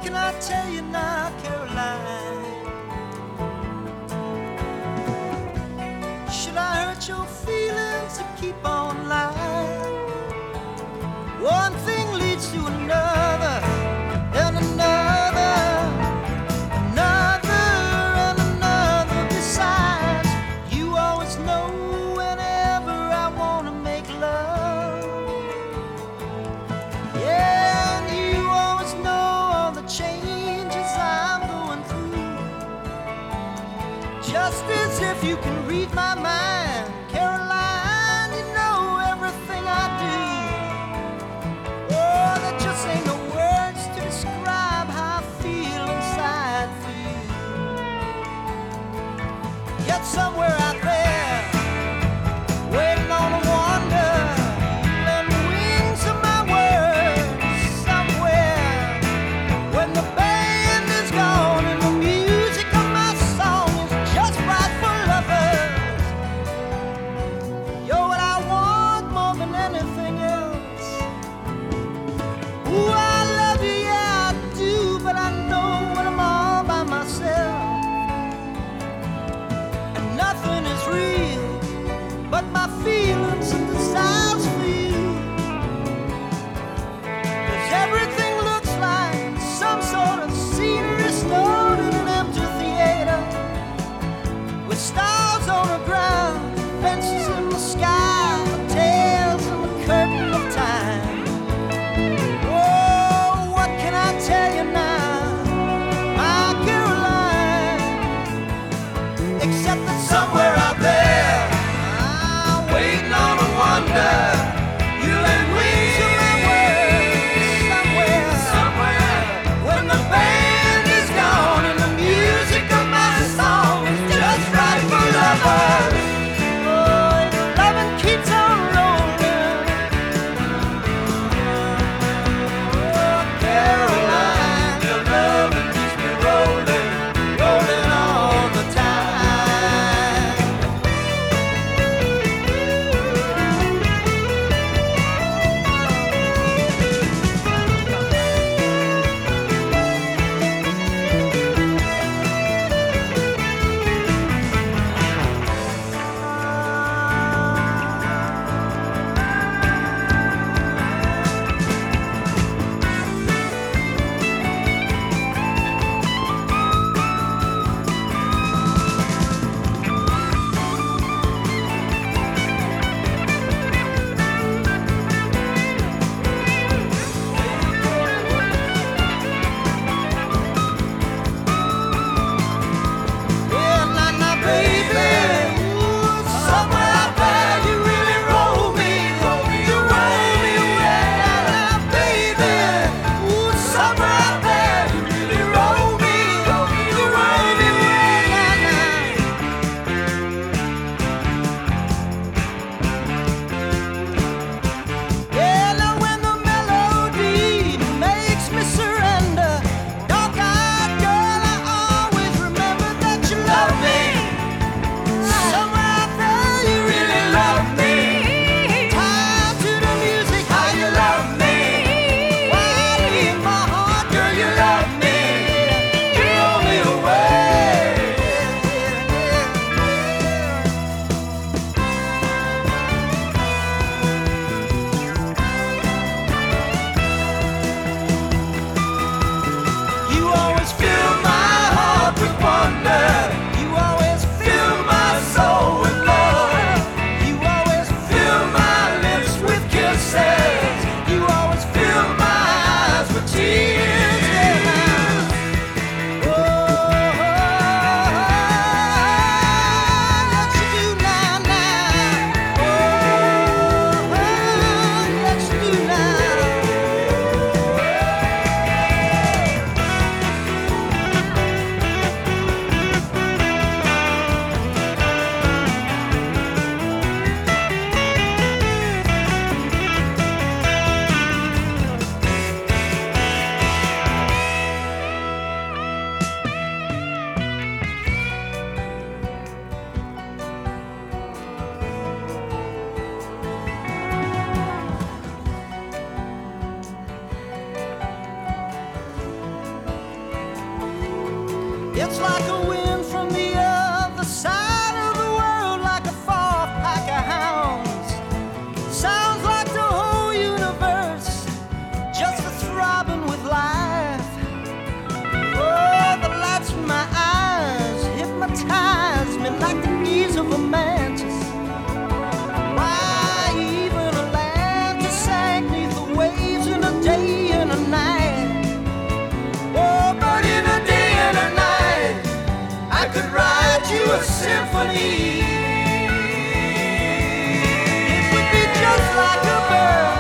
can I tell you now, Caroline? Should I hurt your feelings to keep on lying? One thing leads to another, and another, another, and another. Besides, you always know whenever I want to make love. Yeah, and you always know all the changes I'm going through. Just as if you can read my mind, Caroline, you know everything I do. Oh, there just ain't no words to describe how I feel inside for you. Yet somewhere out there, waiting on a wonder, and wings of my words somewhere. When the band is gone and the music of my song is just right for lovers, It's like a wind from the other side of the world, like a far pack of hounds. Sounds like the whole universe just a throbbing with life. Oh, the lights in my eyes hypnotize me like the knees of a mantis. Why even a land to sank neath the waves in a day and a night? Oh, but in a day and a night I could write you a symphony. It would be just like a bird